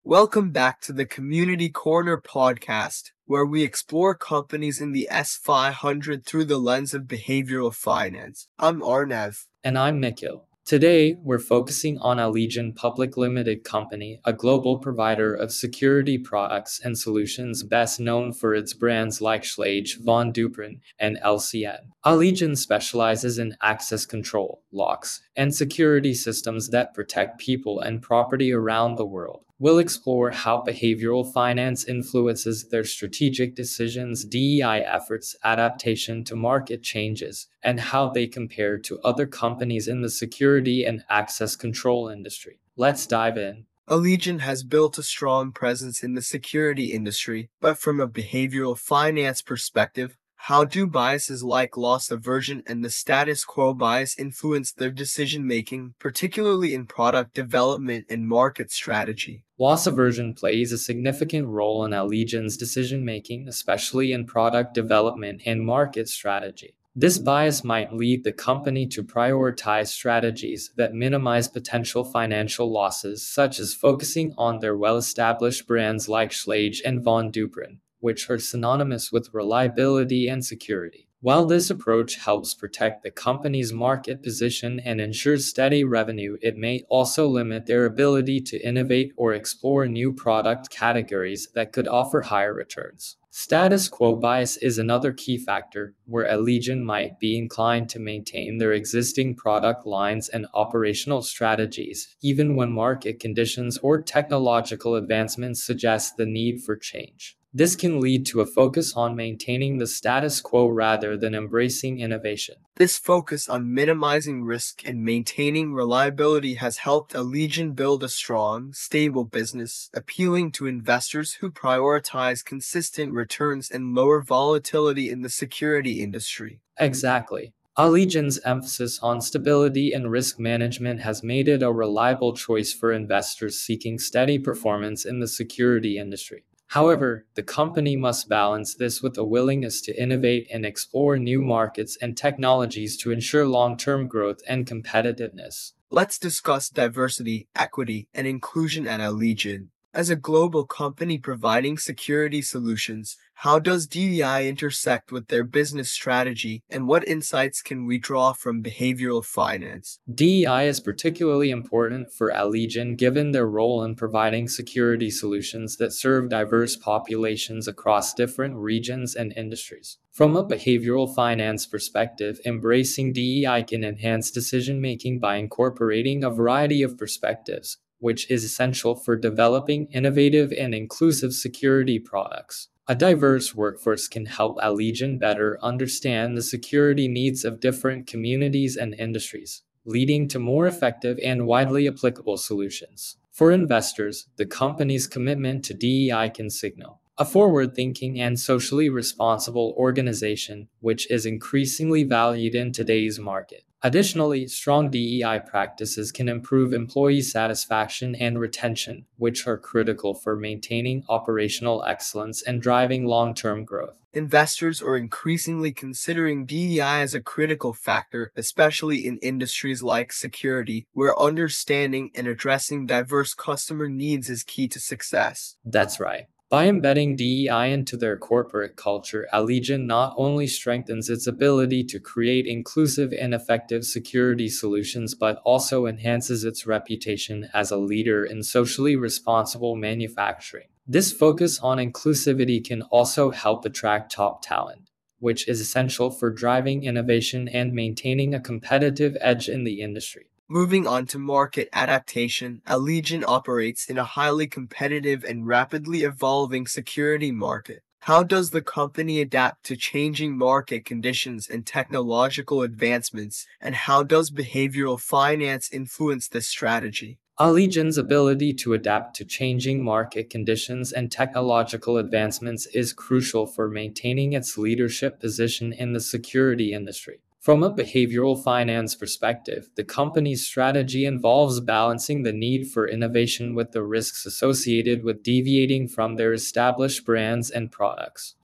Welcome back to the Community Corner podcast, where we explore companies in the S500 through the lens of behavioral finance. I'm Arnav. And I'm Nikhil. Today, we're focusing on Allegion Public Limited Company, a global provider of security products and solutions best known for its brands like Schlage, Von Duprin, and LCN. Allegion specializes in access control, locks, and security systems that protect people and property around the world. We'll explore how behavioral finance influences their strategic decisions, DEI efforts, adaptation to market changes, and how they compare to other companies in the security and access control industry. Let's dive in. Allegion has built a strong presence in the security industry, but from a behavioral finance perspective, how do biases like loss aversion and the status quo bias influence their decision making, particularly in product development and market strategy? Loss aversion plays a significant role in Allegion's decision making, especially in product development and market strategy. This bias might lead the company to prioritize strategies that minimize potential financial losses, such as focusing on their well-established brands like Schlage and Von Duprin, which are synonymous with reliability and security. While this approach helps protect the company's market position and ensures steady revenue, it may also limit their ability to innovate or explore new product categories that could offer higher returns. Status quo bias is another key factor, where Allegion might be inclined to maintain their existing product lines and operational strategies, even when market conditions or technological advancements suggest the need for change. This can lead to a focus on maintaining the status quo rather than embracing innovation. This focus on minimizing risk and maintaining reliability has helped Allegion build a strong, stable business, appealing to investors who prioritize consistent returns and lower volatility in the security industry. Exactly. Allegion's emphasis on stability and risk management has made it a reliable choice for investors seeking steady performance in the security industry. However, the company must balance this with a willingness to innovate and explore new markets and technologies to ensure long-term growth and competitiveness. Let's discuss diversity, equity, and inclusion at Allegion. As a global company providing security solutions, how does DEI intersect with their business strategy, and what insights can we draw from behavioral finance? DEI is particularly important for Allegion given their role in providing security solutions that serve diverse populations across different regions and industries. From a behavioral finance perspective, embracing DEI can enhance decision-making by incorporating a variety of perspectives, which is essential for developing innovative and inclusive security products. A diverse workforce can help Allegion better understand the security needs of different communities and industries, leading to more effective and widely applicable solutions. For investors, the company's commitment to DEI can signal a forward-thinking and socially responsible organization, which is increasingly valued in today's market. Additionally, strong DEI practices can improve employee satisfaction and retention, which are critical for maintaining operational excellence and driving long-term growth. Investors are increasingly considering DEI as a critical factor, especially in industries like security, where understanding and addressing diverse customer needs is key to success. That's right. By embedding DEI into their corporate culture, Allegion not only strengthens its ability to create inclusive and effective security solutions but also enhances its reputation as a leader in socially responsible manufacturing. This focus on inclusivity can also help attract top talent, which is essential for driving innovation and maintaining a competitive edge in the industry. Moving on to market adaptation, Allegion operates in a highly competitive and rapidly evolving security market. How does the company adapt to changing market conditions and technological advancements, and how does behavioral finance influence this strategy? Allegion's ability to adapt to changing market conditions and technological advancements is crucial for maintaining its leadership position in the security industry. From a behavioral finance perspective, the company's strategy involves balancing the need for innovation with the risks associated with deviating from their established brands and products.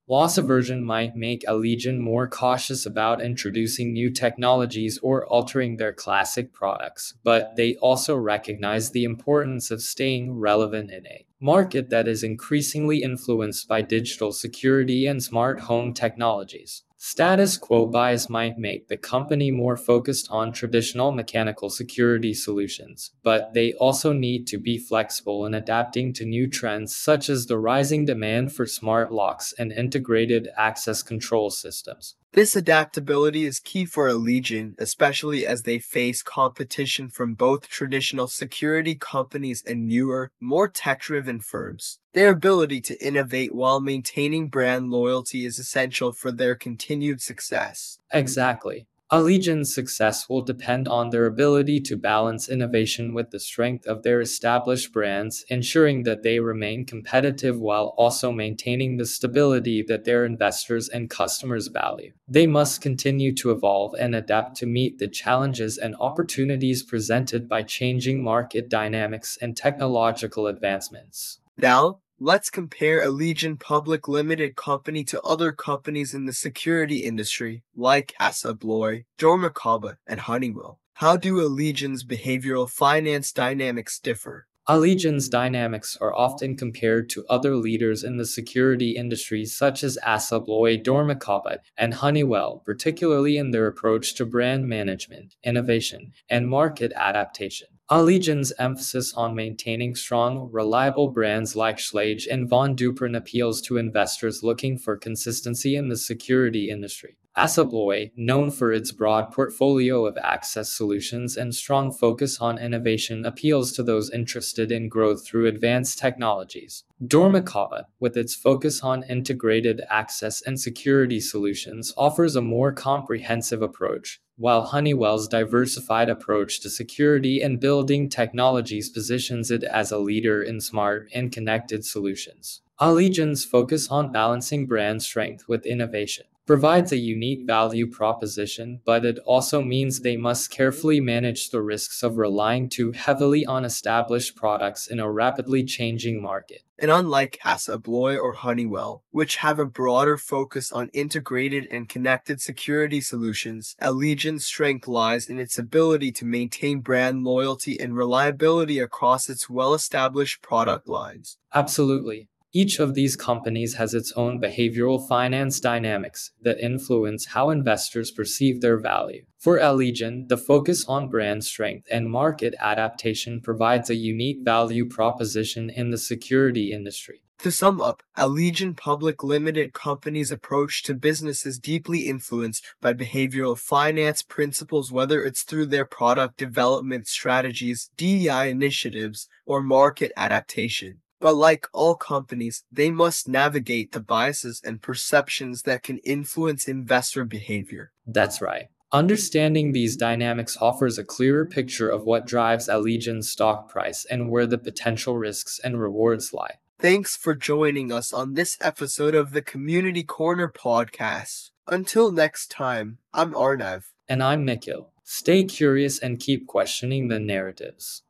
Loss aversion might make Allegion more cautious about introducing new technologies or altering their classic products, but they also recognize the importance of staying relevant in a market that is increasingly influenced by digital security and smart home technologies. Status quo bias might make the company more focused on traditional mechanical security solutions, but they also need to be flexible in adapting to new trends such as the rising demand for smart locks and integrated access control systems. This adaptability is key for Allegion, especially as they face competition from both traditional security companies and newer, more tech-driven firms. Their ability to innovate while maintaining brand loyalty is essential for their continued success. Exactly. Allegion's success will depend on their ability to balance innovation with the strength of their established brands, ensuring that they remain competitive while also maintaining the stability that their investors and customers value. They must continue to evolve and adapt to meet the challenges and opportunities presented by changing market dynamics and technological advancements. Now, let's compare Allegion Public Limited Company to other companies in the security industry, like Assa Abloy, Dormakaba, and Honeywell. How do Allegion's behavioral finance dynamics differ? Allegion's dynamics are often compared to other leaders in the security industry such as Assa Abloy, Dormakaba, and Honeywell, particularly in their approach to brand management, innovation, and market adaptation. Allegion's emphasis on maintaining strong, reliable brands like Schlage and Von Duprin appeals to investors looking for consistency in the security industry. Assa Abloy, known for its broad portfolio of access solutions and strong focus on innovation, appeals to those interested in growth through advanced technologies. Dormakaba, with its focus on integrated access and security solutions, offers a more comprehensive approach, while Honeywell's diversified approach to security and building technologies positions it as a leader in smart and connected solutions. Allegion's focus on balancing brand strength with innovation provides a unique value proposition, but it also means they must carefully manage the risks of relying too heavily on established products in a rapidly changing market. And unlike Assa Abloy or Honeywell, which have a broader focus on integrated and connected security solutions, Allegion's strength lies in its ability to maintain brand loyalty and reliability across its well-established product lines. Absolutely. Each of these companies has its own behavioral finance dynamics that influence how investors perceive their value. For Allegion, the focus on brand strength and market adaptation provides a unique value proposition in the security industry. To sum up, Allegion Public Limited Company's approach to business is deeply influenced by behavioral finance principles, whether it's through their product development strategies, DEI initiatives, or market adaptation. But like all companies, they must navigate the biases and perceptions that can influence investor behavior. That's right. Understanding these dynamics offers a clearer picture of what drives Allegion's stock price and where the potential risks and rewards lie. Thanks for joining us on this episode of the Community Corner podcast. Until next time, I'm Arnav. And I'm Nikhil. Stay curious and keep questioning the narratives.